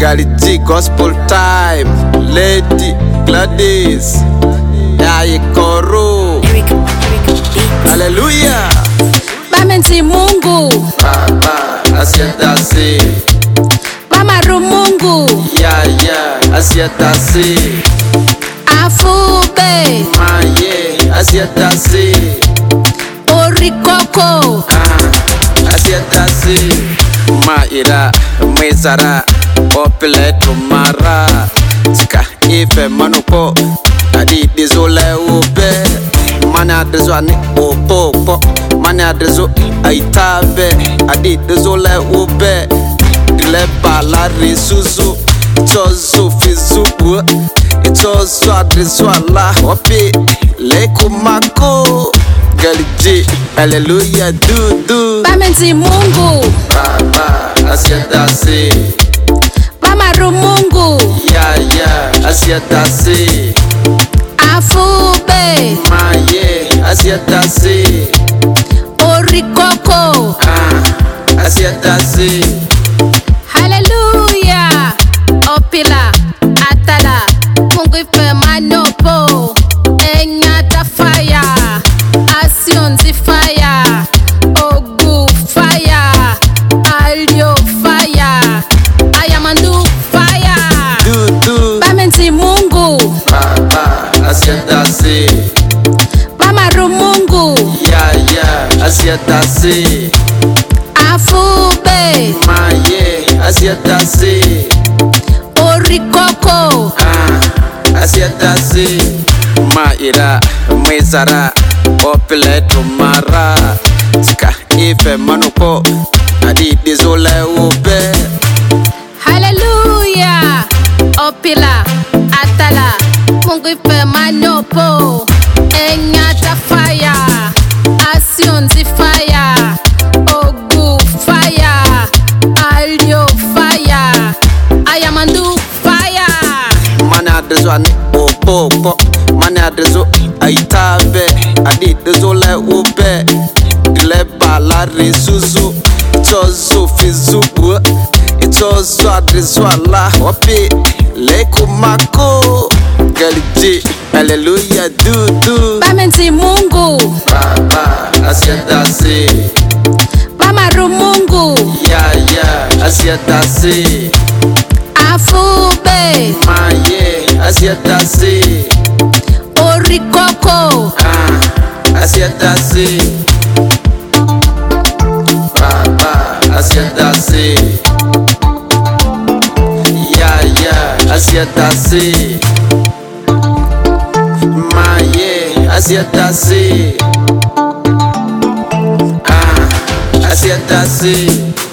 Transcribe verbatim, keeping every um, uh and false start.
Gality gospel time. Lady Gladys Yayikoro. Hallelujah. Bamenzi Mungu Baba asiatasi. Bamaru Mungu Ya ya asiatasi. Afube Maye asiatasi. Orikoko Ah asiatasi. Maira mwizara opile tumara. Ska ife manuko adi dizole ube. Mana dizwani opopo. Mana dizo aitabe adi dizole ube. Dile bala risuzu Itozu fizu Itozu adrizwala Wapi leku mako Galiji hallelujah dudu. Bamenzi Mungu Baba asiatasi. Bamaru Mungu Ya ya asiatasi. Afube Maye asiatasi. Orikoko Ah asiatasi. Hallelujah. Opila atala Mungu ife manopo Enyata fire Asionzi fire Ogu fire Alio fire Ayamandu fire Dudu. Bamenzi Mungu Baba asiatasi. Bamaru Mungu Ya ya asiatasi. Afube Maye asiatasi. Orikoko Ah asiatasi. Maira mwizara opile tumara. Ska ife manuko adi dizole ube. Hallelujah. Opila atala Mungu ife manopo Enyata fire Asionzi fire Ogu fire Alio fire Ayamandu fire. Mana dizwani opopo. Mana dizo aitabe adi dizole ube. Dile bala risuzu Itozu fizu Itozu adrizwala Wapi leku mako Galiji hallelujah dudu. Bamenzi Mungu Baba asiatasi. Bamaru Mungu Ya ya asiatasi. Afube Maye asiatasi. Orikoko Ah asiatasi. Baba asiatasi. Ya ya asiatasi. Maye asiatasi. Ah asiatasi.